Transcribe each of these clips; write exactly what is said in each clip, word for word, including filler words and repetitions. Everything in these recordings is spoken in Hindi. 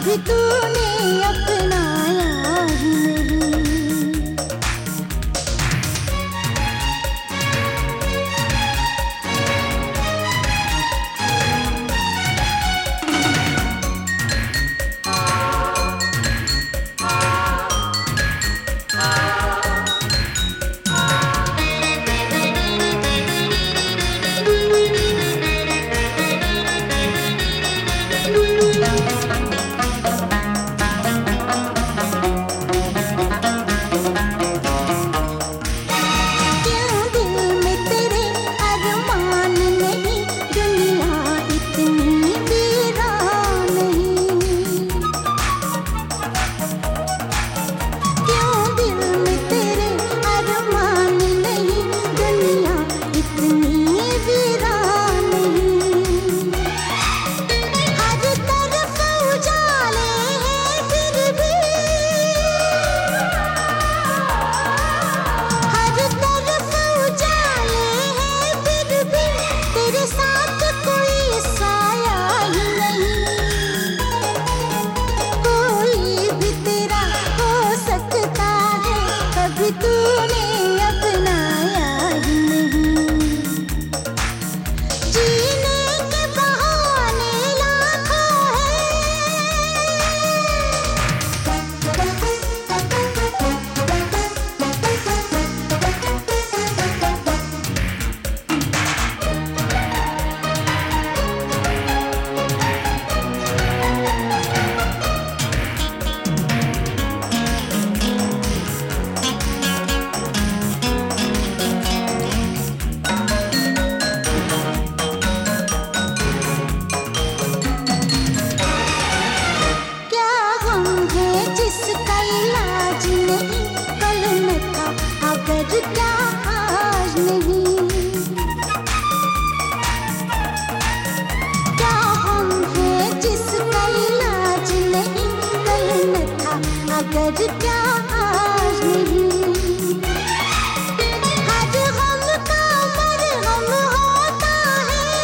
कभी तूने अपनाया ही नहीं। तूने अपनाया ही नहीं। जीने के बहाने लाखों क्या आज नहीं। क्या हम हैं जिसका इलाज नहीं, कल न था अगर क्या आज नहीं। हर गम का मरहम होता है,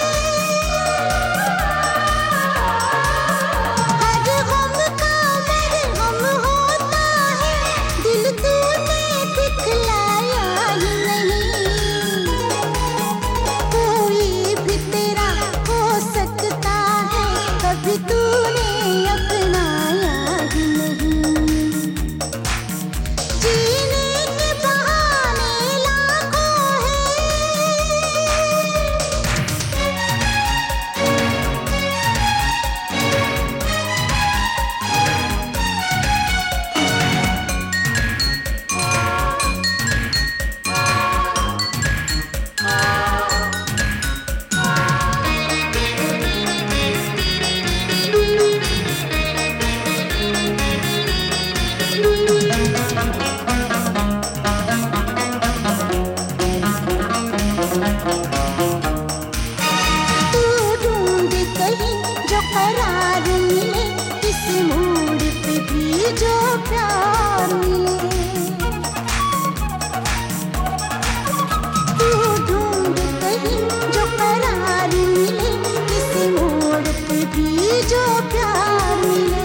हर गम का मरहम होता है, दिल तूने दिखलाया ही नहीं। कोई भी तेरा हो सकता है, कभी तूने अपनाया ही नहीं। जीने के बहाने लाखों करार मिले, किस मोड़ पे भी जो प्यार मिले। तू ढूंढ कहीं जो करार मिले, किस मोड़ पे भी जो प्यार मिले।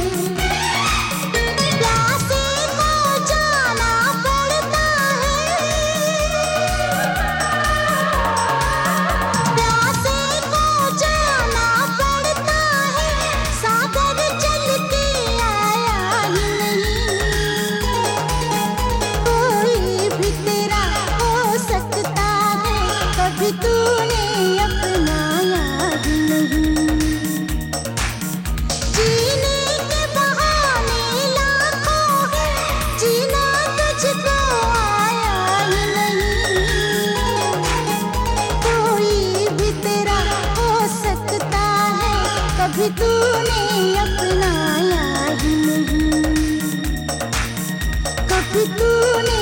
प्यासे को जाना पड़ता है, प्यासे को जाना पड़ता है, सागर चल के आया ही नहीं। कोई भी तेरा हो सकता है, कभी तूने अपनाया ही नहीं। जीने के बहाने लाखों हैं, जीना तुझको आया ही नहीं। कोई भी तेरा हो सकता है, कभी तूने अपनाया ही नहीं। कभी तूने